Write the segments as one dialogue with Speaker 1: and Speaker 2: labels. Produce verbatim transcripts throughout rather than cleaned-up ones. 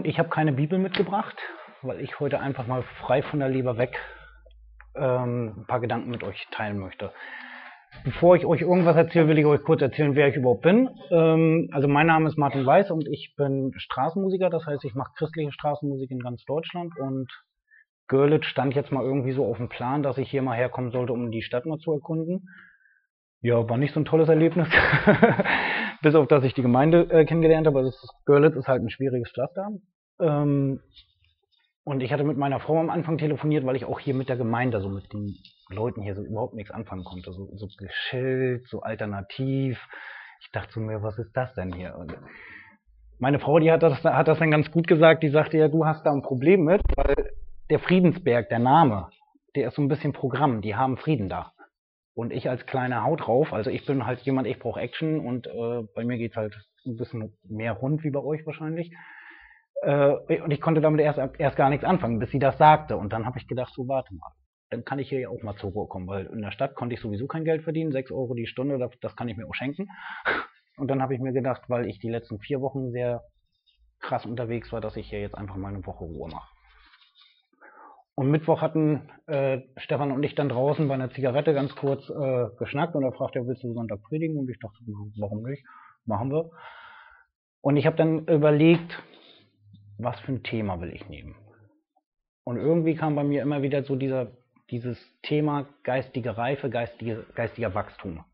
Speaker 1: Morgen. Ich habe keine Bibel mitgebracht, weil ich heute einfach mal frei von der Leber weg ähm, ein paar Gedanken mit euch teilen möchte. Bevor ich euch irgendwas erzähle, will ich euch kurz erzählen, wer ich überhaupt bin. Ähm, also mein Name ist Martin Weiß und ich bin Straßenmusiker, das heißt, ich mache christliche Straßenmusik in ganz Deutschland und Görlitz stand jetzt mal irgendwie so auf dem Plan, dass ich hier mal herkommen sollte, um die Stadt mal zu erkunden. Ja, war nicht so ein tolles Erlebnis, bis auf, dass ich die Gemeinde äh, kennengelernt habe. Also das ist, Görlitz ist halt ein schwieriges Pflaster. Ähm, und ich hatte mit meiner Frau am Anfang telefoniert, weil ich auch hier mit der Gemeinde, so mit den Leuten hier so überhaupt nichts anfangen konnte. So, so geschillt, so alternativ. Ich dachte zu mir, was ist das denn hier? Und meine Frau, die hat das, hat das dann ganz gut gesagt, die sagte, ja, du hast da ein Problem mit, weil der Friedensberg, der Name, der ist so ein bisschen Programm, die haben Frieden da. Und ich als kleiner Haut drauf, also ich bin halt jemand, ich brauche Action und äh, bei mir geht's halt ein bisschen mehr rund wie bei euch wahrscheinlich. Äh, und ich konnte damit erst, erst gar nichts anfangen, bis sie das sagte. Und dann habe ich gedacht, so warte mal, dann kann ich hier ja auch mal zur Ruhe kommen, weil in der Stadt konnte ich sowieso kein Geld verdienen, sechs Euro die Stunde, das, das kann ich mir auch schenken. Und dann habe ich mir gedacht, weil ich die letzten vier Wochen sehr krass unterwegs war, dass ich hier jetzt einfach mal eine Woche Ruhe mache. Und Mittwoch hatten äh, Stefan und ich dann draußen bei einer Zigarette ganz kurz äh, geschnackt und er fragte, ja, willst du Sonntag predigen? Und ich dachte, warum nicht? Machen wir. Und ich habe dann überlegt, was für ein Thema will ich nehmen? Und irgendwie kam bei mir immer wieder so dieser, dieses Thema geistige Reife, geistige, geistiger Wachstum.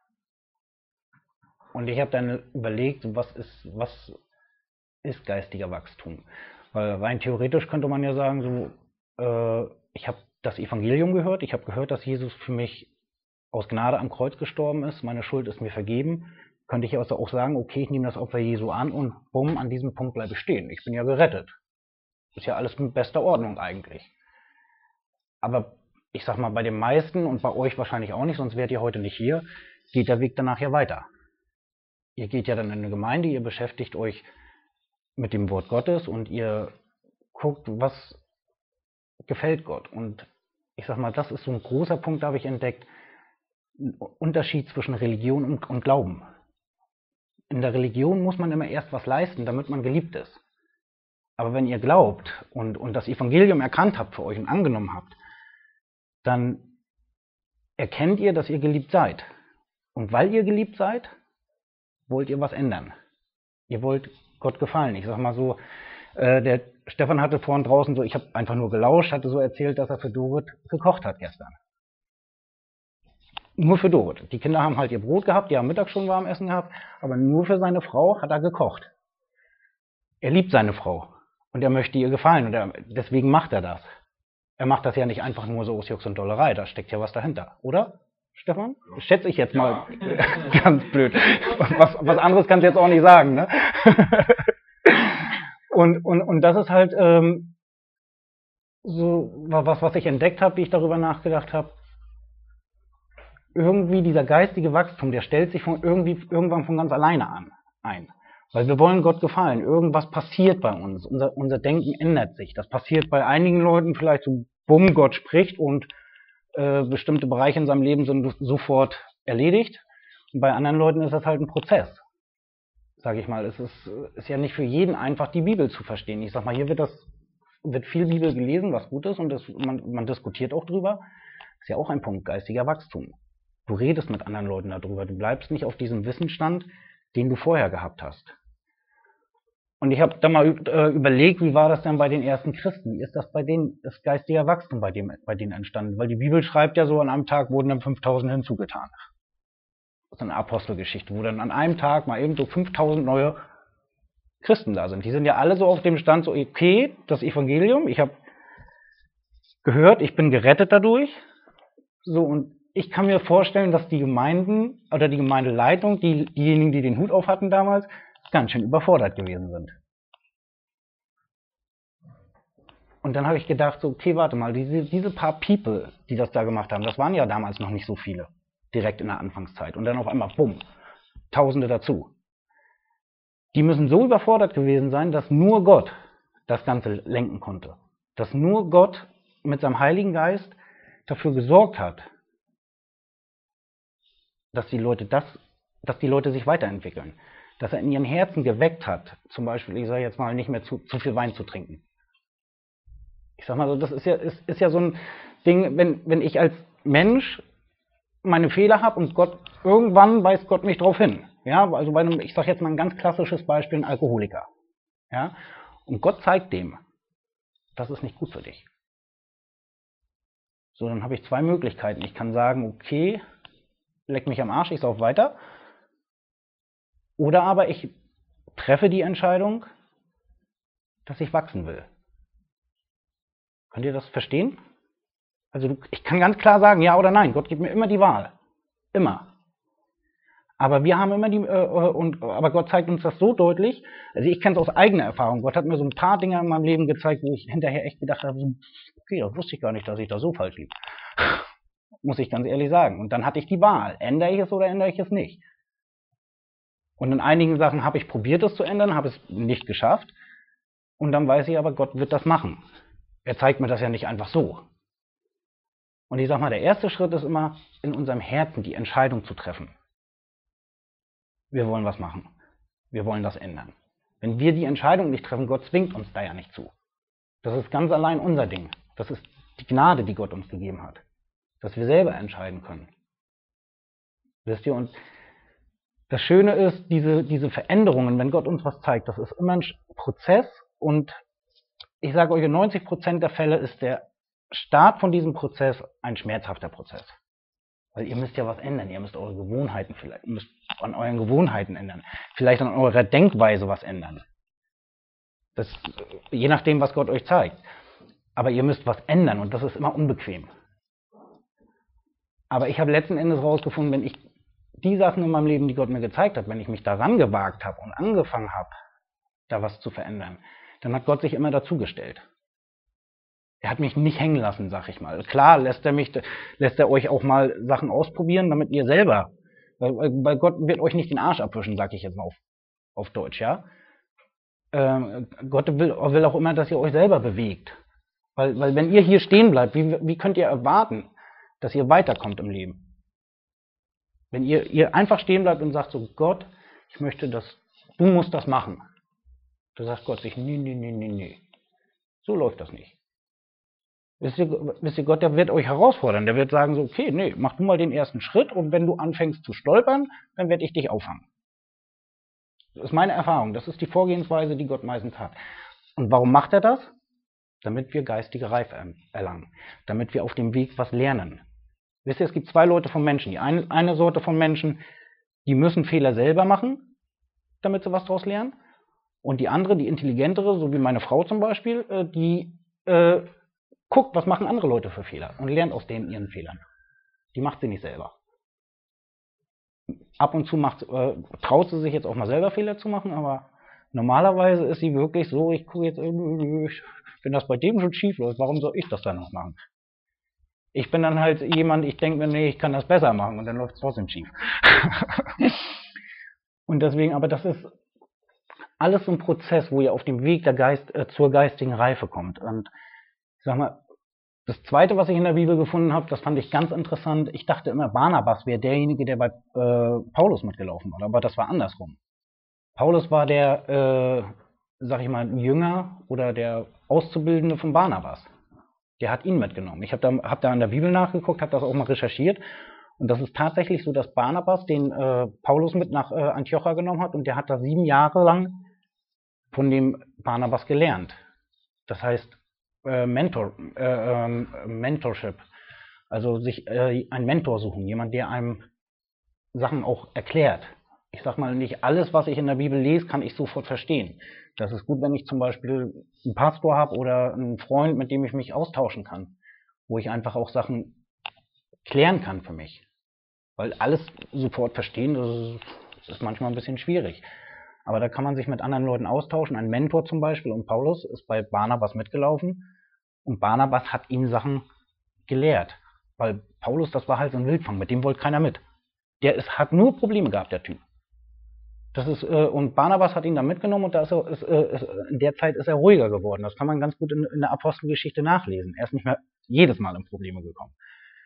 Speaker 1: Und ich habe dann überlegt, was ist, was ist geistiger Wachstum? Weil rein theoretisch könnte man ja sagen, so, ich habe das Evangelium gehört, ich habe gehört, dass Jesus für mich aus Gnade am Kreuz gestorben ist, meine Schuld ist mir vergeben, könnte ich also auch sagen, okay, ich nehme das Opfer Jesu an und bumm, an diesem Punkt bleibe ich stehen. Ich bin ja gerettet. Ist ja alles in bester Ordnung eigentlich. Aber ich sag mal, bei den meisten und bei euch wahrscheinlich auch nicht, sonst wärt ihr heute nicht hier, geht der Weg danach ja weiter. Ihr geht ja dann in eine Gemeinde, ihr beschäftigt euch mit dem Wort Gottes und ihr guckt, was gefällt Gott. Und ich sag mal, das ist so ein großer Punkt, da habe ich entdeckt, ein Unterschied zwischen Religion und, und Glauben. In der Religion muss man immer erst was leisten, damit man geliebt ist. Aber wenn ihr glaubt und, und das Evangelium erkannt habt für euch und angenommen habt, dann erkennt ihr, dass ihr geliebt seid. Und weil ihr geliebt seid, wollt ihr was ändern. Ihr wollt Gott gefallen. Ich sag mal so, äh, der Stefan hatte vorhin draußen so, ich habe einfach nur gelauscht, hatte so erzählt, dass er für Dorit gekocht hat gestern. Nur für Dorit. Die Kinder haben halt ihr Brot gehabt, die haben Mittag schon warm Essen gehabt, aber nur für seine Frau hat er gekocht. Er liebt seine Frau und er möchte ihr gefallen und er, deswegen macht er das. Er macht das ja nicht einfach nur so aus Jux und Dollerei, da steckt ja was dahinter, oder? Stefan? Schätze ich jetzt mal ja. Ganz blöd. Was, was anderes kannst du jetzt auch nicht sagen, ne? Und, und, und das ist halt ähm, so was, was ich entdeckt habe, wie ich darüber nachgedacht habe. Irgendwie dieser geistige Wachstum, der stellt sich von irgendwie, irgendwann von ganz alleine an, ein. Weil wir wollen Gott gefallen. Irgendwas passiert bei uns. Unser, unser Denken ändert sich. Das passiert bei einigen Leuten vielleicht so, bumm, Gott spricht und äh, bestimmte Bereiche in seinem Leben sind sofort erledigt. Und bei anderen Leuten ist das halt ein Prozess. Sage ich mal, es ist, ist ja nicht für jeden einfach, die Bibel zu verstehen. Ich sag mal, hier wird das, wird viel Bibel gelesen, was gut ist, und das, man, man diskutiert auch drüber. Ist ja auch ein Punkt, geistiger Wachstum. Du redest mit anderen Leuten darüber. Du bleibst nicht auf diesem Wissensstand, den du vorher gehabt hast. Und ich habe da mal äh, überlegt, wie war das denn bei den ersten Christen? Wie ist das bei denen, das geistiger Wachstum bei, dem, bei denen entstanden? Weil die Bibel schreibt ja so, an einem Tag wurden dann fünftausend hinzugetan. Das ist eine Apostelgeschichte, wo dann an einem Tag mal eben so fünftausend neue Christen da sind. Die sind ja alle so auf dem Stand, so okay, das Evangelium, ich habe gehört, ich bin gerettet dadurch. So, und ich kann mir vorstellen, dass die Gemeinden oder die Gemeindeleitung, die, diejenigen, die den Hut auf hatten damals, ganz schön überfordert gewesen sind. Und dann habe ich gedacht, so, okay, warte mal, diese, diese paar People, die das da gemacht haben, das waren ja damals noch nicht so viele. Direkt in der Anfangszeit. Und dann auf einmal, bumm, Tausende dazu. Die müssen so überfordert gewesen sein, dass nur Gott das Ganze lenken konnte. Dass nur Gott mit seinem Heiligen Geist dafür gesorgt hat, dass die Leute das, dass die Leute sich weiterentwickeln. dass er in ihren Herzen geweckt hat, zum Beispiel, ich sage jetzt mal, nicht mehr zu, zu viel Wein zu trinken. Ich sag mal so, das ist ja, ist, ist ja so ein Ding, wenn, wenn ich als Mensch meine Fehler habe und Gott, irgendwann weist Gott mich darauf hin. Ja, also bei einem, ich sage jetzt mal ein ganz klassisches Beispiel, ein Alkoholiker. Ja, und Gott zeigt dem, das ist nicht gut für dich. So, dann habe ich zwei Möglichkeiten. Ich kann sagen, okay, leck mich am Arsch, ich sauf weiter. Oder aber ich treffe die Entscheidung, dass ich wachsen will. Könnt ihr das verstehen? Also ich kann ganz klar sagen, ja oder nein. Gott gibt mir immer die Wahl. Immer. Aber wir haben immer die, äh, und, aber Gott zeigt uns das so deutlich. Also ich kenne es aus eigener Erfahrung. Gott hat mir so ein paar Dinge in meinem Leben gezeigt, wo ich hinterher echt gedacht habe, okay, das wusste ich gar nicht, dass ich da so falsch liege. Muss ich ganz ehrlich sagen. Und dann hatte ich die Wahl. Ändere ich es oder ändere ich es nicht? Und in einigen Sachen habe ich probiert, es zu ändern, habe es nicht geschafft. Und dann weiß ich aber, Gott wird das machen. Er zeigt mir das ja nicht einfach so. Und ich sag mal, der erste Schritt ist immer, in unserem Herzen die Entscheidung zu treffen. Wir wollen was machen. Wir wollen das ändern. Wenn wir die Entscheidung nicht treffen, Gott zwingt uns da ja nicht zu. Das ist ganz allein unser Ding. Das ist die Gnade, die Gott uns gegeben hat. Dass wir selber entscheiden können. Wisst ihr? Und das Schöne ist, diese, diese Veränderungen, wenn Gott uns was zeigt, das ist immer ein Prozess. Und ich sage euch, in neunzig Prozent der Fälle ist der Start von diesem Prozess ein schmerzhafter Prozess. Weil ihr müsst ja was ändern. Ihr müsst eure Gewohnheiten vielleicht, ihr müsst an euren Gewohnheiten ändern. Vielleicht an eurer Denkweise was ändern. Das, je nachdem, was Gott euch zeigt. Aber ihr müsst was ändern und das ist immer unbequem. Aber ich habe letzten Endes herausgefunden, wenn ich die Sachen in meinem Leben, die Gott mir gezeigt hat, wenn ich mich daran gewagt habe und angefangen habe, da was zu verändern, dann hat Gott sich immer dazugestellt. Er hat mich nicht hängen lassen, sag ich mal. Klar lässt er mich, lässt er euch auch mal Sachen ausprobieren, damit ihr selber, weil, weil Gott wird euch nicht den Arsch abwischen, sag ich jetzt mal auf, auf Deutsch, ja. Ähm, Gott will, will auch immer, dass ihr euch selber bewegt. Weil, weil wenn ihr hier stehen bleibt, wie, wie könnt ihr erwarten, dass ihr weiterkommt im Leben? Wenn ihr, ihr einfach stehen bleibt und sagt so, Gott, ich möchte das, du musst das machen. Da sagt Gott sich, nee, nee, nee, nee, nee. So läuft das nicht. Wisst ihr, wisst ihr, Gott, der wird euch herausfordern. Der wird sagen so, okay, nee, mach du mal den ersten Schritt und wenn du anfängst zu stolpern, dann werde ich dich auffangen. Das ist meine Erfahrung. Das ist die Vorgehensweise, die Gott meistens hat. Und warum macht er das? Damit wir geistige Reife erlangen. Damit wir auf dem Weg was lernen. Wisst ihr, es gibt zwei Leute von Menschen. Die eine, eine Sorte von Menschen, die müssen Fehler selber machen, damit sie was daraus lernen. Und die andere, die intelligentere, so wie meine Frau zum Beispiel, die äh, guckt, was machen andere Leute für Fehler und lernt aus denen ihren Fehlern. Die macht sie nicht selber. Ab und zu macht, äh, traut sie sich jetzt auch mal selber Fehler zu machen, aber normalerweise ist sie wirklich so, ich gucke jetzt, äh, wenn das bei dem schon schief läuft, warum soll ich das dann noch machen? Ich bin dann halt jemand, ich denke mir, nee, ich kann das besser machen und dann läuft es trotzdem schief. Und deswegen, aber das ist alles so ein Prozess, wo ihr auf dem Weg der Geist, äh, zur geistigen Reife kommt. Und ich sag mal, das Zweite, was ich in der Bibel gefunden habe, das fand ich ganz interessant. Ich dachte immer, Barnabas wäre derjenige, der bei äh, Paulus mitgelaufen war, aber das war andersrum. Paulus war der, äh, sag ich mal, Jünger oder der Auszubildende von Barnabas. Der hat ihn mitgenommen. Ich habe da, hab da in der Bibel nachgeguckt, habe das auch mal recherchiert. Und das ist tatsächlich so, dass Barnabas den äh, Paulus mit nach äh, Antiochia genommen hat und der hat da sieben Jahre lang von dem Barnabas gelernt. Das heißt, äh, Mentor, äh, äh, Mentorship. Also sich äh, einen Mentor suchen, jemand, der einem Sachen auch erklärt. Ich sag mal, nicht alles, was ich in der Bibel lese, kann ich sofort verstehen. Das ist gut, wenn ich zum Beispiel einen Pastor habe oder einen Freund, mit dem ich mich austauschen kann, wo ich einfach auch Sachen klären kann für mich. Weil alles sofort verstehen, das ist, das ist manchmal ein bisschen schwierig. Aber da kann man sich mit anderen Leuten austauschen. Ein Mentor zum Beispiel, und Paulus ist bei Barnabas mitgelaufen und Barnabas hat ihm Sachen gelehrt. Weil Paulus, das war halt so ein Wildfang, mit dem wollte keiner mit. Der ist, hat nur Probleme gehabt, der Typ. Das ist, äh, und Barnabas hat ihn dann mitgenommen und da ist er, ist, äh, ist, in der Zeit ist er ruhiger geworden. Das kann man ganz gut in, in der Apostelgeschichte nachlesen. Er ist nicht mehr jedes Mal in Probleme gekommen.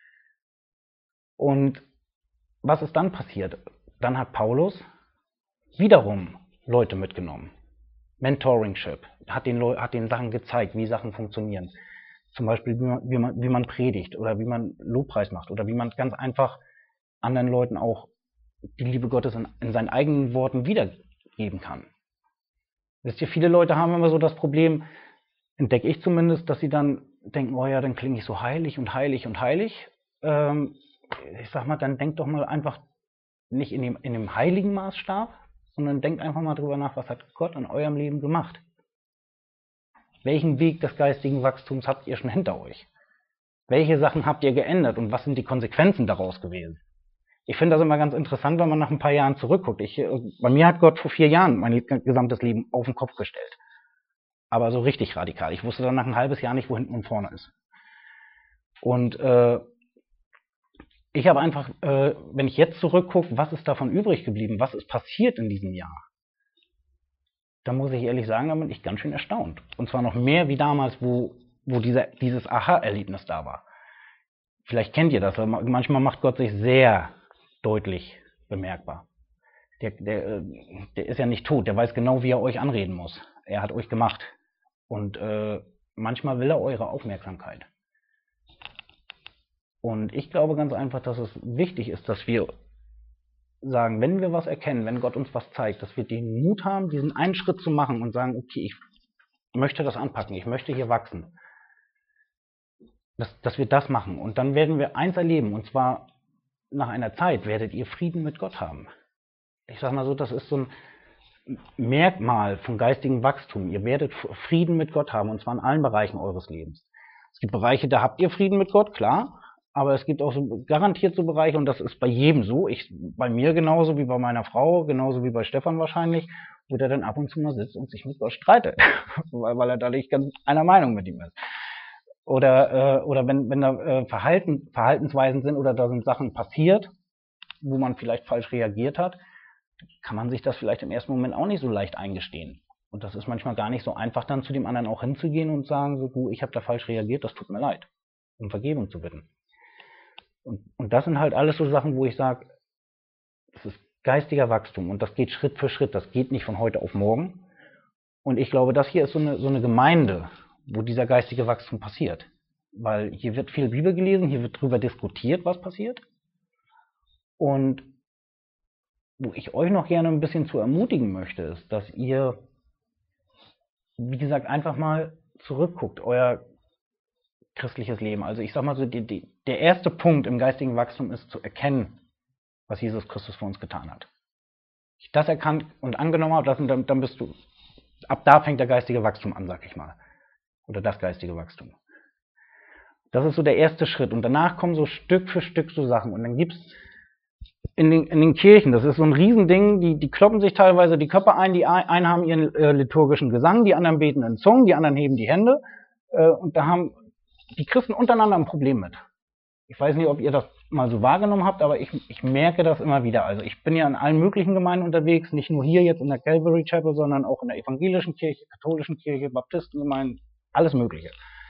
Speaker 1: Und was ist dann passiert? Dann hat Paulus wiederum Leute mitgenommen. Mentoringship, hat den, Leu hat den Sachen gezeigt, wie Sachen funktionieren. Zum Beispiel, wie man, wie, man, wie man predigt oder wie man Lobpreis macht oder wie man ganz einfach anderen Leuten auch die Liebe Gottes in, in seinen eigenen Worten wiedergeben kann. Wisst ihr, viele Leute haben immer so das Problem, entdecke ich zumindest, dass sie dann denken, oh ja, dann klinge ich so heilig und heilig und heilig. Ähm, ich sag mal, dann denkt doch mal einfach nicht in dem, in dem heiligen Maßstab, sondern denkt einfach mal drüber nach, was hat Gott in eurem Leben gemacht? Welchen Weg des geistigen Wachstums habt ihr schon hinter euch? Welche Sachen habt ihr geändert und was sind die Konsequenzen daraus gewesen? Ich finde das immer ganz interessant, wenn man nach ein paar Jahren zurückguckt. Ich, bei mir hat Gott vor vier Jahren mein gesamtes Leben auf den Kopf gestellt. Aber so richtig radikal. Ich wusste dann nach ein halbes Jahr nicht, wo hinten und vorne ist. Und äh, ich habe einfach, äh, wenn ich jetzt zurückgucke, was ist davon übrig geblieben, was ist passiert in diesem Jahr, da muss ich ehrlich sagen, da bin ich ganz schön erstaunt. Und zwar noch mehr wie damals, wo, wo dieser, dieses Aha-Erlebnis da war. Vielleicht kennt ihr das, manchmal macht Gott sich sehr deutlich bemerkbar. Der, der, der ist ja nicht tot, der weiß genau, wie er euch anreden muss. Er hat euch gemacht. Und äh, manchmal will er eure Aufmerksamkeit. Und ich glaube ganz einfach, dass es wichtig ist, dass wir sagen, wenn wir was erkennen, wenn Gott uns was zeigt, dass wir den Mut haben, diesen einen Schritt zu machen und sagen, okay, ich möchte das anpacken, ich möchte hier wachsen. Dass, dass wir das machen. Und dann werden wir eins erleben, und zwar nach einer Zeit werdet ihr Frieden mit Gott haben. Ich sage mal so, das ist so ein Merkmal von geistigem Wachstum. Ihr werdet Frieden mit Gott haben, und zwar in allen Bereichen eures Lebens. Es gibt Bereiche, da habt ihr Frieden mit Gott, klar, aber es gibt auch so garantiert so Bereiche, und das ist bei jedem so, ich, bei mir genauso wie bei meiner Frau, genauso wie bei Stefan wahrscheinlich, wo der dann ab und zu mal sitzt und sich mit Gott streitet, weil, weil er da nicht ganz einer Meinung mit ihm ist. Oder, äh, oder wenn, wenn da äh, Verhalten, Verhaltensweisen sind oder da sind Sachen passiert, wo man vielleicht falsch reagiert hat, kann man sich das vielleicht im ersten Moment auch nicht so leicht eingestehen. Und das ist manchmal gar nicht so einfach, dann zu dem anderen auch hinzugehen und sagen, so, du, ich habe da falsch reagiert, das tut mir leid, um Vergebung zu bitten. Und, und das sind halt alles so Sachen, wo ich sage, das ist geistiger Wachstum und das geht Schritt für Schritt, das geht nicht von heute auf morgen. Und ich glaube, das hier ist so eine, so eine Gemeinde, wo dieser geistige Wachstum passiert. Weil hier wird viel Bibel gelesen, hier wird darüber diskutiert, was passiert. Und wo ich euch noch gerne ein bisschen zu ermutigen möchte, ist, dass ihr, wie gesagt, einfach mal zurückguckt, euer christliches Leben. Also ich sag mal so, die, die, der erste Punkt im geistigen Wachstum ist zu erkennen, was Jesus Christus für uns getan hat. Wenn ich das erkannt und angenommen habe, das, dann, dann bist du, ab da fängt der geistige Wachstum an, sag ich mal. Oder das geistige Wachstum. Das ist so der erste Schritt. Und danach kommen so Stück für Stück so Sachen. Und dann gibt es in den, in den Kirchen, das ist so ein Riesending, die, die kloppen sich teilweise die Köpfe ein, die einen haben ihren äh, liturgischen Gesang, die anderen beten in Zungen, die anderen heben die Hände. Äh, und da haben die Christen untereinander ein Problem mit. Ich weiß nicht, ob ihr das mal so wahrgenommen habt, aber ich, ich merke das immer wieder. Also ich bin ja in allen möglichen Gemeinden unterwegs, nicht nur hier jetzt in der Calvary Chapel, sondern auch in der evangelischen Kirche, katholischen Kirche, Baptistengemeinden, alles Mögliche.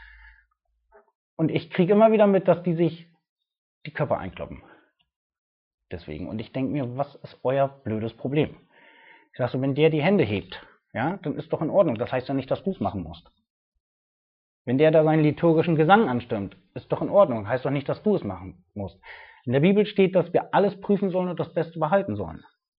Speaker 1: Und ich kriege immer wieder mit, dass die sich die Köpfe einkloppen. Deswegen. Und ich denke mir, was ist euer blödes Problem? Ich sage so, wenn der die Hände hebt, ja, dann ist doch in Ordnung. Das heißt ja nicht, dass du es machen musst. Wenn der da seinen liturgischen Gesang anstimmt, ist doch in Ordnung. Heißt doch nicht, dass du es machen musst. In der Bibel steht, dass wir alles prüfen sollen und das Beste behalten sollen.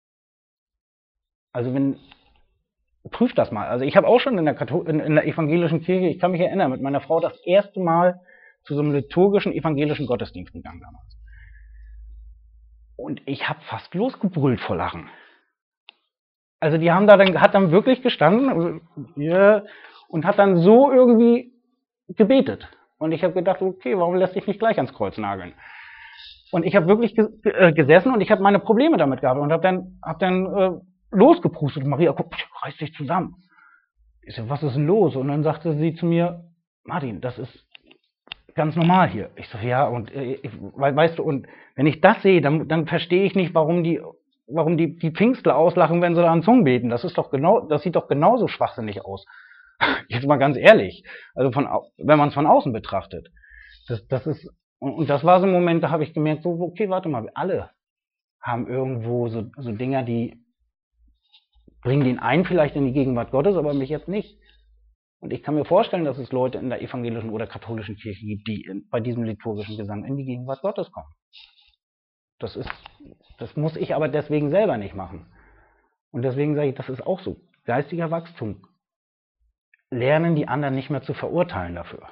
Speaker 1: Also wenn, prüft das mal. Also ich habe auch schon in der, Kathol in, in der evangelischen Kirche, ich kann mich erinnern, mit meiner Frau das erste Mal zu so einem liturgischen evangelischen Gottesdienst gegangen damals. Und ich habe fast losgebrüllt vor Lachen. Also die haben da dann, hat dann wirklich gestanden yeah, und hat dann so irgendwie gebetet. Und ich habe gedacht, okay, warum lässt sich nicht gleich ans Kreuz nageln? Und ich habe wirklich ge äh, gesessen und ich habe meine Probleme damit gehabt und habe dann, hab dann äh, losgeprustet. Maria, guck, reiß dich zusammen. Ich so, was ist denn los? Und dann sagte sie zu mir, Martin, das ist ganz normal hier. Ich so, ja, und äh, ich, weißt du, und wenn ich das sehe, dann, dann verstehe ich nicht, warum die, warum die, die Pfingstler auslachen, wenn sie da an Zungen beten. Das ist doch genau, das sieht doch genauso schwachsinnig aus. Jetzt mal ganz ehrlich. Also von, wenn man es von außen betrachtet. Das, das ist, und, und das war so ein Moment, da habe ich gemerkt, so, okay, warte mal, wir alle haben irgendwo so, so Dinger, die, bringe den einen vielleicht in die Gegenwart Gottes, aber mich jetzt nicht. Und ich kann mir vorstellen, dass es Leute in der evangelischen oder katholischen Kirche gibt, die in, bei diesem liturgischen Gesang in die Gegenwart Gottes kommen. Das ist, das muss ich aber deswegen selber nicht machen. Und deswegen sage ich, das ist auch so. Geistiger Wachstum. Lernen, die anderen nicht mehr zu verurteilen dafür.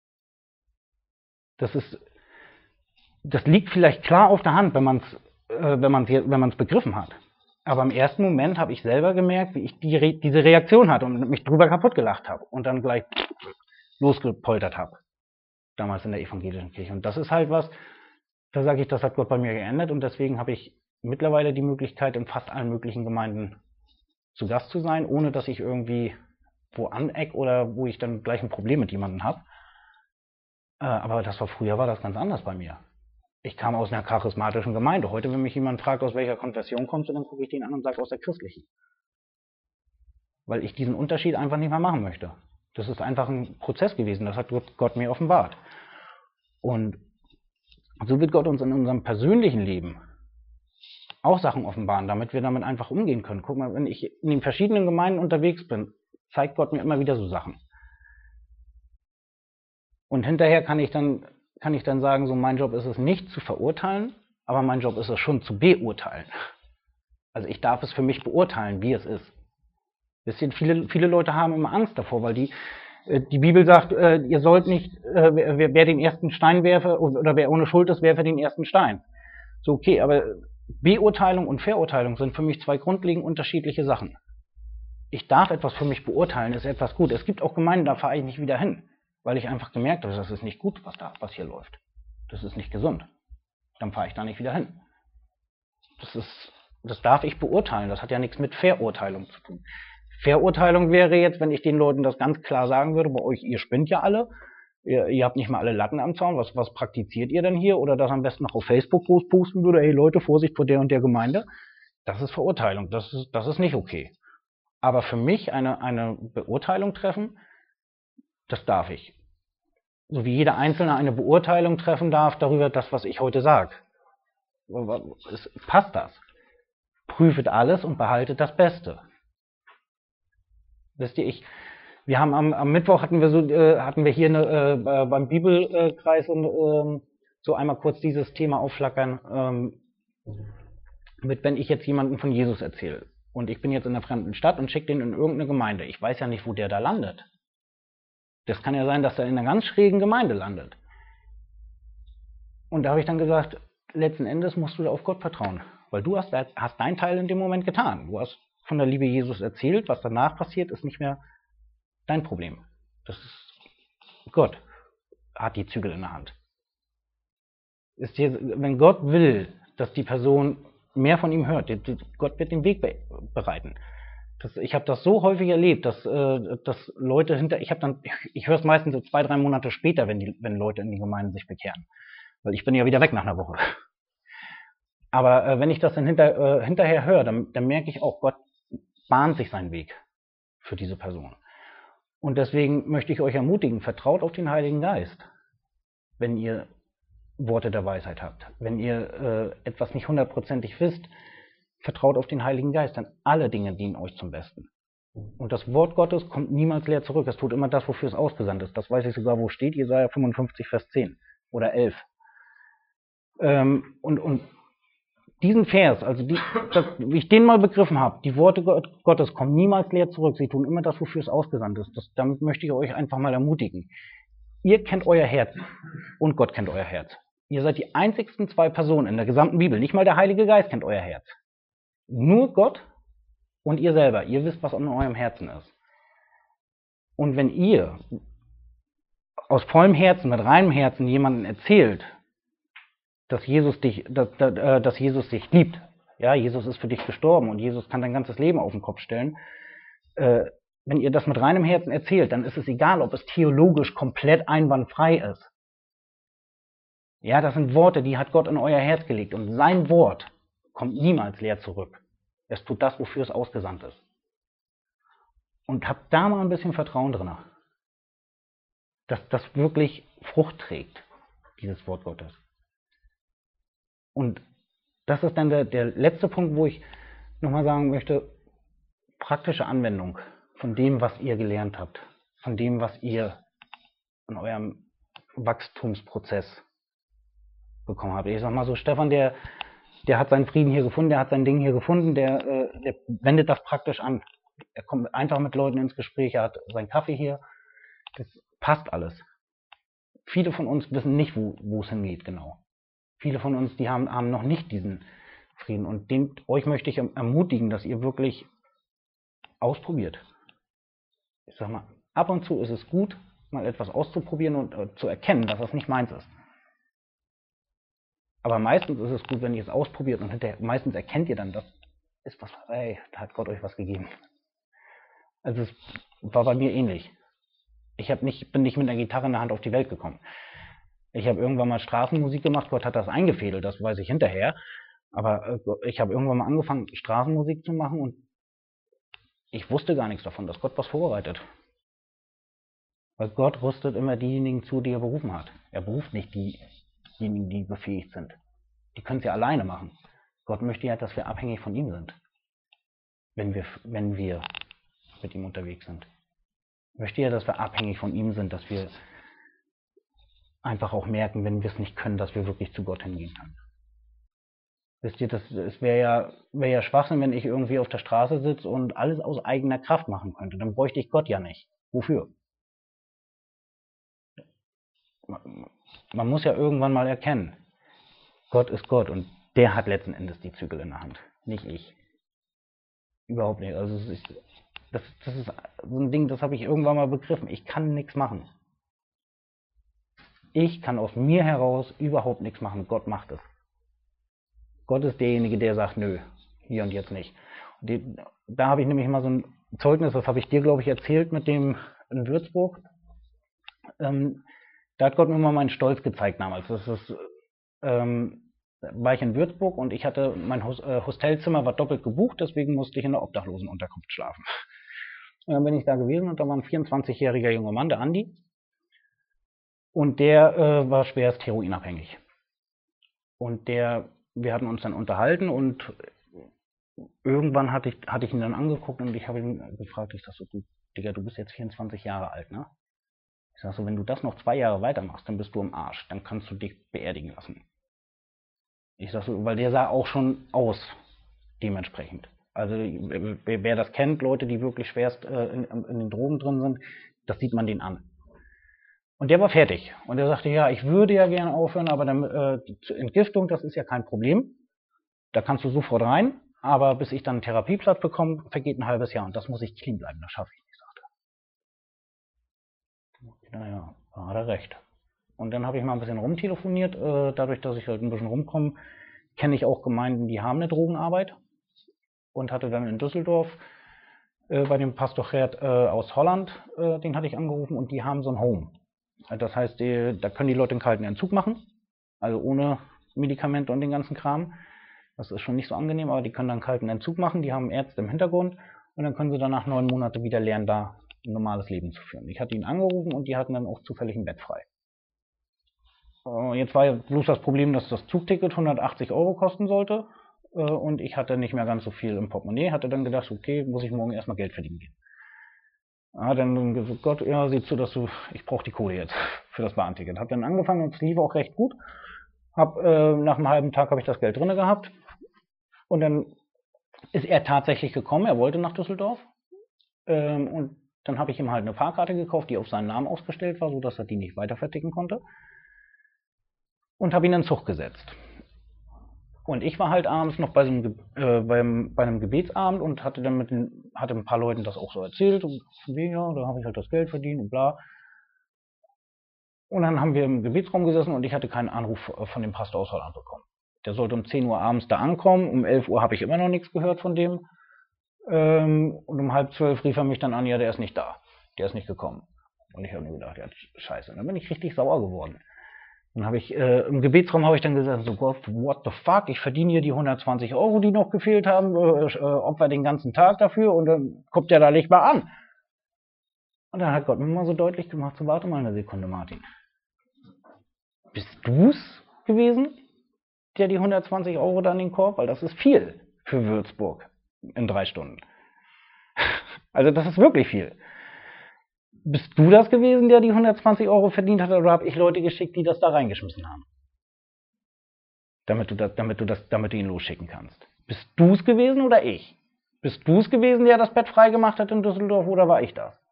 Speaker 1: Das ist, das liegt vielleicht klar auf der Hand, wenn man es äh, wenn man's, wenn man's begriffen hat. Aber im ersten Moment habe ich selber gemerkt, wie ich die Re diese Reaktion hatte und mich drüber kaputt gelacht habe und dann gleich losgepoltert habe. Damals in der evangelischen Kirche. Und das ist halt was, da sage ich, das hat Gott bei mir geändert und deswegen habe ich mittlerweile die Möglichkeit, in fast allen möglichen Gemeinden zu Gast zu sein, ohne dass ich irgendwie wo aneck oder wo ich dann gleich ein Problem mit jemandem habe. Äh, aber das war früher war das ganz anders bei mir. Ich kam aus einer charismatischen Gemeinde. Heute, wenn mich jemand fragt, aus welcher Konfession kommst du, dann gucke ich den an und sage, aus der christlichen. Weil ich diesen Unterschied einfach nicht mehr machen möchte. Das ist einfach ein Prozess gewesen, das hat Gott, Gott mir offenbart. Und so wird Gott uns in unserem persönlichen Leben auch Sachen offenbaren, damit wir damit einfach umgehen können. Guck mal, wenn ich in den verschiedenen Gemeinden unterwegs bin, zeigt Gott mir immer wieder so Sachen. Und hinterher kann ich dann kann ich dann sagen, so mein Job ist es nicht zu verurteilen, aber mein Job ist es schon zu beurteilen. Also ich darf es für mich beurteilen, wie es ist. Wisst ihr, viele, viele Leute haben immer Angst davor, weil die, die Bibel sagt, ihr sollt nicht, wer, wer den ersten Stein werfe oder wer ohne Schuld ist, werfe den ersten Stein. So, okay, aber Beurteilung und Verurteilung sind für mich zwei grundlegend unterschiedliche Sachen. Ich darf etwas für mich beurteilen, ist etwas gut. Es gibt auch Gemeinden, da fahre ich nicht wieder hin. Weil ich einfach gemerkt habe, das ist nicht gut, was da, was hier läuft. Das ist nicht gesund. Dann fahre ich da nicht wieder hin. Das ist, das darf ich beurteilen. Das hat ja nichts mit Verurteilung zu tun. Verurteilung wäre jetzt, wenn ich den Leuten das ganz klar sagen würde, bei euch, ihr spinnt ja alle, ihr, ihr habt nicht mal alle Latten am Zaun, was, was praktiziert ihr denn hier? Oder das am besten noch auf Facebook posten würde, hey Leute, Vorsicht vor der und der Gemeinde. Das ist Verurteilung, das ist, das ist nicht okay. Aber für mich eine, eine Beurteilung treffen, das darf ich. So wie jeder Einzelne eine Beurteilung treffen darf darüber, das, was ich heute sage. Passt das? Prüfet alles und behaltet das Beste. Wisst ihr, ich, wir haben am, am Mittwoch hatten wir so, äh, hatten wir hier eine, äh, beim Bibelkreis und äh, so einmal kurz dieses Thema aufflackern, ähm, mit wenn ich jetzt jemandem von Jesus erzähle und ich bin jetzt in einer fremden Stadt und schicke den in irgendeine Gemeinde. Ich weiß ja nicht, wo der da landet. Das kann ja sein, dass er in einer ganz schrägen Gemeinde landet. Und da habe ich dann gesagt, letzten Endes musst du auf Gott vertrauen. Weil du hast, hast deinen Teil in dem Moment getan. Du hast von der Liebe Jesus erzählt. Was danach passiert, ist nicht mehr dein Problem. Das ist Gott hat die Zügel in der Hand. Ist hier, wenn Gott will, dass die Person mehr von ihm hört, Gott wird den Weg bereiten. Das, ich habe das so häufig erlebt, dass, äh, dass Leute hinter, ich habe dann, ich, ich höre es meistens so zwei, drei Monate später, wenn die, wenn Leute in die Gemeinden sich bekehren, weil ich bin ja wieder weg nach einer Woche. Aber äh, wenn ich das dann hinter, äh, hinterher höre, dann, dann merke ich auch, Gott bahnt sich seinen Weg für diese Person. Und deswegen möchte ich euch ermutigen, vertraut auf den Heiligen Geist, wenn ihr Worte der Weisheit habt, wenn ihr äh, etwas nicht hundertprozentig wisst. Vertraut auf den Heiligen Geist, denn alle Dinge dienen euch zum Besten. Und das Wort Gottes kommt niemals leer zurück. Es tut immer das, wofür es ausgesandt ist. Das weiß ich sogar, wo steht, Jesaja fünfundfünfzig, Vers zehn oder elf. Ähm, und, und diesen Vers, also die, das, wie ich den mal begriffen habe, die Worte Gottes kommen niemals leer zurück. Sie tun immer das, wofür es ausgesandt ist. Das, damit möchte ich euch einfach mal ermutigen. Ihr kennt euer Herz und Gott kennt euer Herz. Ihr seid die einzigsten zwei Personen in der gesamten Bibel. Nicht mal der Heilige Geist kennt euer Herz. Nur Gott und ihr selber. Ihr wisst, was in eurem Herzen ist. Und wenn ihr aus vollem Herzen, mit reinem Herzen jemandem erzählt, dass Jesus dich, dass, dass Jesus dich liebt, ja, Jesus ist für dich gestorben und Jesus kann dein ganzes Leben auf den Kopf stellen, äh, wenn ihr das mit reinem Herzen erzählt, dann ist es egal, ob es theologisch komplett einwandfrei ist. Ja, das sind Worte, die hat Gott in euer Herz gelegt und sein Wort kommt niemals leer zurück. Es tut das, wofür es ausgesandt ist. Und habt da mal ein bisschen Vertrauen drin, dass das wirklich Frucht trägt, dieses Wort Gottes. Und das ist dann der, der letzte Punkt, wo ich nochmal sagen möchte, praktische Anwendung von dem, was ihr gelernt habt, von dem, was ihr in eurem Wachstumsprozess bekommen habt. Ich sag mal so, Stefan, der, der hat seinen Frieden hier gefunden, der hat sein Ding hier gefunden, der, äh, der wendet das praktisch an. Er kommt einfach mit Leuten ins Gespräch, er hat seinen Kaffee hier, das passt alles. Viele von uns wissen nicht, wo, wo es hingeht genau. Viele von uns, die haben, haben noch nicht diesen Frieden. Und dem, euch möchte ich ermutigen, dass ihr wirklich ausprobiert. Ich sag mal, ab und zu ist es gut, mal etwas auszuprobieren und äh, zu erkennen, dass das nicht meins ist. Aber meistens ist es gut, wenn ihr es ausprobiert und hinterher, meistens erkennt ihr dann, das ist was, ey, da hat Gott euch was gegeben. Also es war bei mir ähnlich. Ich hab nicht, bin nicht mit einer Gitarre in der Hand auf die Welt gekommen. Ich habe irgendwann mal Straßenmusik gemacht, Gott hat das eingefädelt, das weiß ich hinterher. Aber äh, ich habe irgendwann mal angefangen, Straßenmusik zu machen und ich wusste gar nichts davon, dass Gott was vorbereitet. Weil Gott rüstet immer diejenigen zu, die er berufen hat. Er beruft nicht diejenigen, die befähigt sind. Die können es ja alleine machen. Gott möchte ja, dass wir abhängig von ihm sind, wenn wir, wenn wir mit ihm unterwegs sind. Möchte ja, dass wir abhängig von ihm sind, dass wir einfach auch merken, wenn wir es nicht können, dass wir wirklich zu Gott hingehen können. Wisst ihr, das, es wäre ja, wär ja Schwachsinn, wenn ich irgendwie auf der Straße sitze und alles aus eigener Kraft machen könnte. Dann bräuchte ich Gott ja nicht. Wofür? Man muss ja irgendwann mal erkennen, Gott ist Gott und der hat letzten Endes die Zügel in der Hand, nicht ich. Überhaupt nicht. Also es ist, das, das ist so ein Ding, das habe ich irgendwann mal begriffen. Ich kann nichts machen. Ich kann aus mir heraus überhaupt nichts machen. Gott macht es. Gott ist derjenige, der sagt, nö, hier und jetzt nicht. Und die, da habe ich nämlich mal so ein Zeugnis, das habe ich dir, glaube ich, erzählt mit dem in Würzburg. Ähm, da hat Gott mir mal meinen Stolz gezeigt damals. Das ist, ähm, war ich in Würzburg und ich hatte, mein Hos äh, Hotelzimmer war doppelt gebucht, deswegen musste ich in der Obdachlosenunterkunft schlafen. Und dann bin ich da gewesen und da war ein vierundzwanzigjähriger junger Mann, der Andi. Und der äh, war schwerst heroinabhängig. Und der, wir hatten uns dann unterhalten und irgendwann hatte ich, hatte ich ihn dann angeguckt und ich habe ihn gefragt, ich sag so, du, Digga, du bist jetzt vierundzwanzig Jahre alt, ne? Ich sag so, wenn du das noch zwei Jahre weitermachst, dann bist du im Arsch, dann kannst du dich beerdigen lassen. Ich sag so, weil der sah auch schon aus, dementsprechend. Also wer, wer das kennt, Leute, die wirklich schwerst äh, in, in den Drogen drin sind, das sieht man denen an. Und der war fertig. Und er sagte, ja, ich würde ja gerne aufhören, aber dann, äh, die Entgiftung, das ist ja kein Problem. Da kannst du sofort rein, aber bis ich dann einen Therapieplatz bekomme, vergeht ein halbes Jahr und das muss ich clean bleiben, das schaffe ich nicht, sagte er. Naja, da hat er recht. Und dann habe ich mal ein bisschen rumtelefoniert, äh, dadurch, dass ich halt ein bisschen rumkomme, kenne ich auch Gemeinden, die haben eine Drogenarbeit und hatte dann in Düsseldorf äh, bei dem Pastor Gerd äh, aus Holland, äh, den hatte ich angerufen und die haben so ein Home. Das heißt, die, da können die Leute einen kalten Entzug machen, also ohne Medikamente und den ganzen Kram. Das ist schon nicht so angenehm, aber die können dann einen kalten Entzug machen, die haben Ärzte im Hintergrund und dann können sie danach neun Monate wieder lernen, da ein normales Leben zu führen. Ich hatte ihn angerufen und die hatten dann auch zufällig ein Bett frei. Jetzt war ja bloß das Problem, dass das Zugticket hundertachtzig Euro kosten sollte und ich hatte nicht mehr ganz so viel im Portemonnaie, hatte dann gedacht, okay, muss ich morgen erstmal Geld verdienen gehen. Ah, dann gesagt, Gott, ja, sieh zu, dass du, ich brauche die Kohle jetzt für das Bahnticket. Hab dann angefangen und es lief auch recht gut. Hab, äh, nach einem halben Tag habe ich das Geld drinne gehabt. Und dann ist er tatsächlich gekommen, er wollte nach Düsseldorf. Ähm, und dann habe ich ihm halt eine Fahrkarte gekauft, die auf seinen Namen ausgestellt war, sodass er die nicht weiter verticken konnte. Und habe ihn in den Zug gesetzt. Und ich war halt abends noch bei, so einem, äh, beim, bei einem Gebetsabend und hatte dann mit den, hatte ein paar Leuten das auch so erzählt. Und ja, da habe ich halt das Geld verdient und bla. Und dann haben wir im Gebetsraum gesessen und ich hatte keinen Anruf von dem Pastor aus Holland bekommen. Der sollte um zehn Uhr abends da ankommen. Um elf Uhr habe ich immer noch nichts gehört von dem. Ähm, und um halb zwölf rief er mich dann an, ja, der ist nicht da. Der ist nicht gekommen. Und ich habe mir gedacht, ja, scheiße. Und dann bin ich richtig sauer geworden. Dann habe ich, äh, im Gebetsraum habe ich dann gesagt, so Gott, what the fuck, ich verdiene hier die hundertzwanzig Euro, die noch gefehlt haben, äh, äh, opfer den ganzen Tag dafür und dann kommt der da nicht mal an. Und dann hat Gott mir mal so deutlich gemacht, so warte mal eine Sekunde, Martin. Bist du's gewesen, der die hundertzwanzig Euro da in den Korb, weil das ist viel für Würzburg in drei Stunden. Also das ist wirklich viel. Bist du das gewesen, der die hundertzwanzig Euro verdient hat, oder habe ich Leute geschickt, die das da reingeschmissen haben? Damit du, das, damit, du das, damit du ihn losschicken kannst. Bist du es gewesen oder ich? Bist du es gewesen, der das Bett freigemacht hat in Düsseldorf, oder war ich das?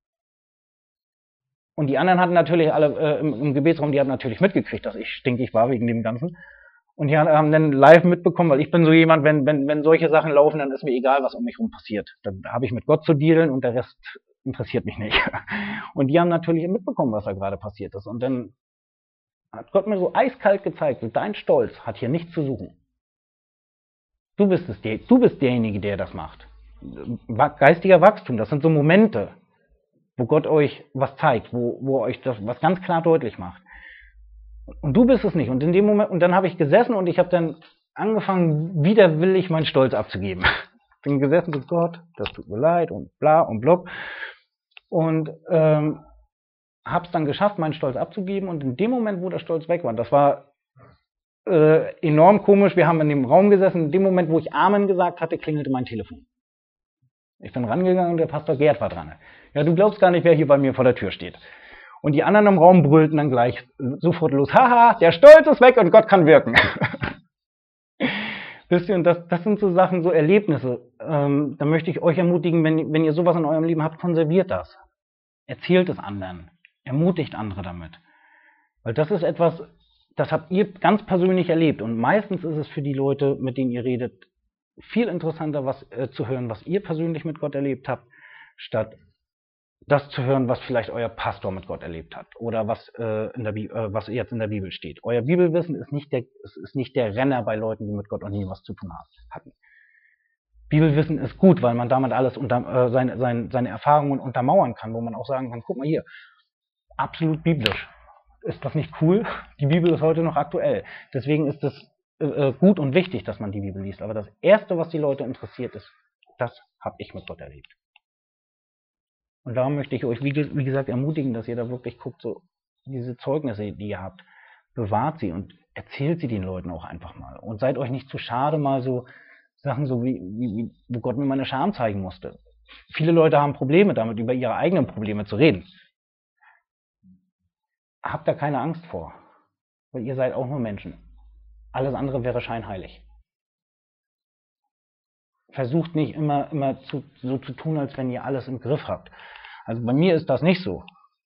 Speaker 1: Und die anderen hatten natürlich alle äh, im, im Gebetsraum, die hatten natürlich mitgekriegt, dass ich stinkig war wegen dem Ganzen. Und die haben dann live mitbekommen, weil ich bin so jemand, wenn, wenn, wenn solche Sachen laufen, dann ist mir egal, was um mich rum passiert. Dann habe ich mit Gott zu dealen und der Rest interessiert mich nicht. Und die haben natürlich mitbekommen, was da gerade passiert ist. Und dann hat Gott mir so eiskalt gezeigt, dein Stolz hat hier nichts zu suchen. Du bist, es, du bist derjenige, der das macht. Geistiger Wachstum, das sind so Momente, wo Gott euch was zeigt, wo, wo euch das was ganz klar deutlich macht. Und du bist es nicht. Und in dem Moment, und dann habe ich gesessen und ich habe dann angefangen, widerwillig meinen Stolz abzugeben. Bin gesessen, so Gott, das tut mir leid und bla und blub. Und ähm, habe es dann geschafft, meinen Stolz abzugeben. Und in dem Moment, wo der Stolz weg war, das war äh, enorm komisch. Wir haben in dem Raum gesessen. In dem Moment, wo ich Amen gesagt hatte, klingelte mein Telefon. Ich bin rangegangen und der Pastor Gerd war dran. Ja, du glaubst gar nicht, wer hier bei mir vor der Tür steht. Und die anderen im Raum brüllten dann gleich sofort los. Haha, der Stolz ist weg und Gott kann wirken. Wisst ihr, und das, das sind so Sachen, so Erlebnisse. Ähm, da möchte ich euch ermutigen, wenn, wenn ihr sowas in eurem Leben habt, konserviert das. Erzählt es anderen. Ermutigt andere damit. Weil das ist etwas, das habt ihr ganz persönlich erlebt. Und meistens ist es für die Leute, mit denen ihr redet, viel interessanter, was äh, zu hören, was ihr persönlich mit Gott erlebt habt, statt das zu hören, was vielleicht euer Pastor mit Gott erlebt hat oder was, äh, in der Bi äh, was jetzt in der Bibel steht. Euer Bibelwissen ist nicht, der, ist nicht der Renner bei Leuten, die mit Gott noch nie was zu tun hatten. Bibelwissen ist gut, weil man damit alles unter, äh, seine, seine, seine Erfahrungen untermauern kann, wo man auch sagen kann, guck mal hier, absolut biblisch. Ist das nicht cool? Die Bibel ist heute noch aktuell. Deswegen ist es äh, gut und wichtig, dass man die Bibel liest. Aber das Erste, was die Leute interessiert, ist, das habe ich mit Gott erlebt. Und darum möchte ich euch, wie, wie gesagt, ermutigen, dass ihr da wirklich guckt, so diese Zeugnisse, die ihr habt, bewahrt sie und erzählt sie den Leuten auch einfach mal. Und seid euch nicht zu schade, mal so Sachen so wie, wie wo Gott mir meine Scham zeigen musste. Viele Leute haben Probleme damit, über ihre eigenen Probleme zu reden. Habt da keine Angst vor, weil ihr seid auch nur Menschen. Alles andere wäre scheinheilig. Versucht nicht immer, immer zu, so zu tun, als wenn ihr alles im Griff habt. Also bei mir ist das nicht so.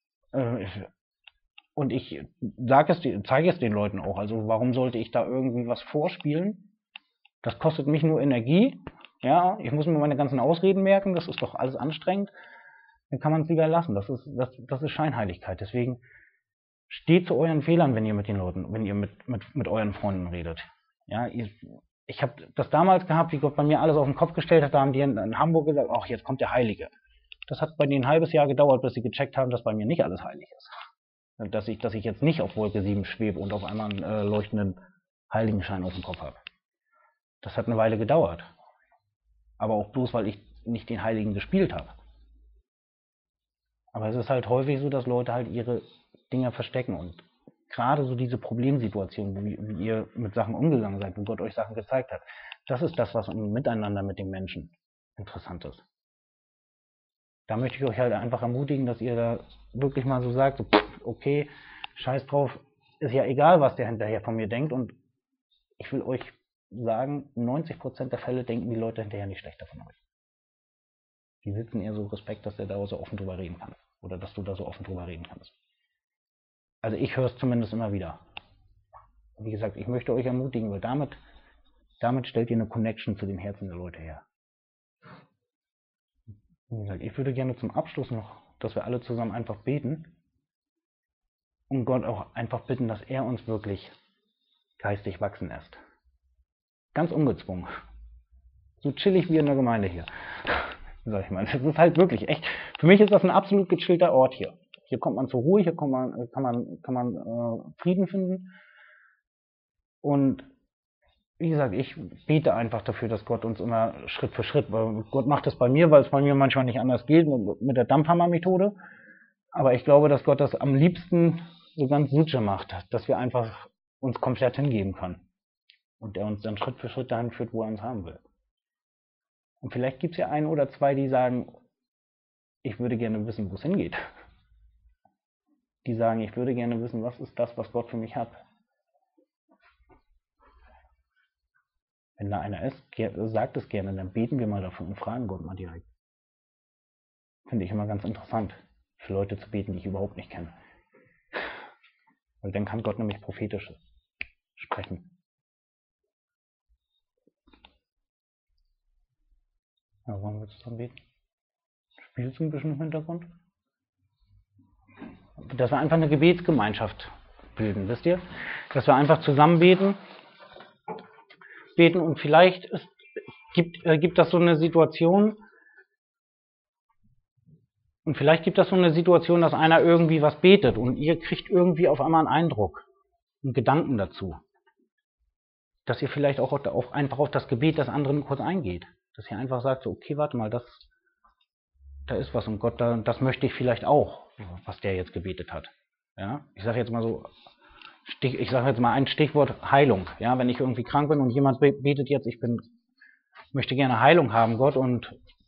Speaker 1: Und ich sage es, zeige es den Leuten auch. Also warum sollte ich da irgendwie was vorspielen? Das kostet mich nur Energie. Ja, ich muss mir meine ganzen Ausreden merken. Das ist doch alles anstrengend. Dann kann man es lieber lassen. Das ist, das, das ist Scheinheiligkeit. Deswegen steht zu euren Fehlern, wenn ihr mit den Leuten, wenn ihr mit, mit, mit euren Freunden redet. Ja, ihr, ich habe das damals gehabt, wie Gott bei mir alles auf den Kopf gestellt hat. Da haben die in, in Hamburg gesagt, ach, jetzt kommt der Heilige. Das hat bei denen ein halbes Jahr gedauert, bis sie gecheckt haben, dass bei mir nicht alles heilig ist. Dass ich, dass ich jetzt nicht auf Wolke sieben schwebe und auf einmal einen äh, leuchtenden Heiligenschein auf dem Kopf habe. Das hat eine Weile gedauert. Aber auch bloß, weil ich nicht den Heiligen gespielt habe. Aber es ist halt häufig so, dass Leute halt ihre Dinge verstecken. Und gerade so diese Problemsituation, wie, wie ihr mit Sachen umgegangen seid, wo Gott euch Sachen gezeigt hat, das ist das, was im Miteinander mit den Menschen interessant ist. Da möchte ich euch halt einfach ermutigen, dass ihr da wirklich mal so sagt, so, okay, scheiß drauf, ist ja egal, was der hinterher von mir denkt. Und ich will euch sagen, neunzig Prozent der Fälle denken die Leute hinterher nicht schlechter von euch. Die sitzen eher so Respekt, dass der da so offen drüber reden kann. Oder dass du da so offen drüber reden kannst. Also ich höre es zumindest immer wieder. Wie gesagt, ich möchte euch ermutigen, weil damit, damit stellt ihr eine Connection zu den Herzen der Leute her. Wie gesagt, ich würde gerne zum Abschluss noch, dass wir alle zusammen einfach beten und Gott auch einfach bitten, dass er uns wirklich geistig wachsen lässt. Ganz ungezwungen. So chillig wie in der Gemeinde hier. Sag ich mal. Das ist halt wirklich echt. Für mich ist das ein absolut gechillter Ort hier. Hier kommt man zur Ruhe, hier kann man, kann man, kann man äh, Frieden finden. Und wie gesagt, ich bete einfach dafür, dass Gott uns immer Schritt für Schritt, weil Gott macht es bei mir, weil es bei mir manchmal nicht anders geht, mit der Dampfhammer-Methode. Aber ich glaube, dass Gott das am liebsten so ganz suche macht, dass wir einfach uns komplett hingeben können. Und er uns dann Schritt für Schritt dahin führt, wo er uns haben will. Und vielleicht gibt es ja einen oder zwei, die sagen, ich würde gerne wissen, wo es hingeht. Die sagen, ich würde gerne wissen, was ist das, was Gott für mich hat. Wenn da einer ist, sagt es gerne, dann beten wir mal dafür und fragen Gott mal direkt. Finde ich immer ganz interessant, für Leute zu beten, die ich überhaupt nicht kenne. Weil dann kann Gott nämlich prophetisch sprechen. Ja, wollen wir zusammen beten? Spielst du ein bisschen im Hintergrund? Dass wir einfach eine Gebetsgemeinschaft bilden, wisst ihr? Dass wir einfach zusammen beten, beten und vielleicht ist, gibt, äh, gibt das so eine Situation, und vielleicht gibt das so eine Situation, dass einer irgendwie was betet und ihr kriegt irgendwie auf einmal einen Eindruck, einen Gedanken dazu. Dass ihr vielleicht auch auf, einfach auf das Gebet des anderen kurz eingeht. Dass ihr einfach sagt, so, okay, warte mal, das, da ist was und Gott, da, das möchte ich vielleicht auch, was der jetzt gebetet hat. Ja? Ich sage jetzt mal so, Stich, ich sage jetzt mal ein Stichwort Heilung. Ja? Wenn ich irgendwie krank bin und jemand betet jetzt, ich bin, möchte gerne Heilung haben, Gott, und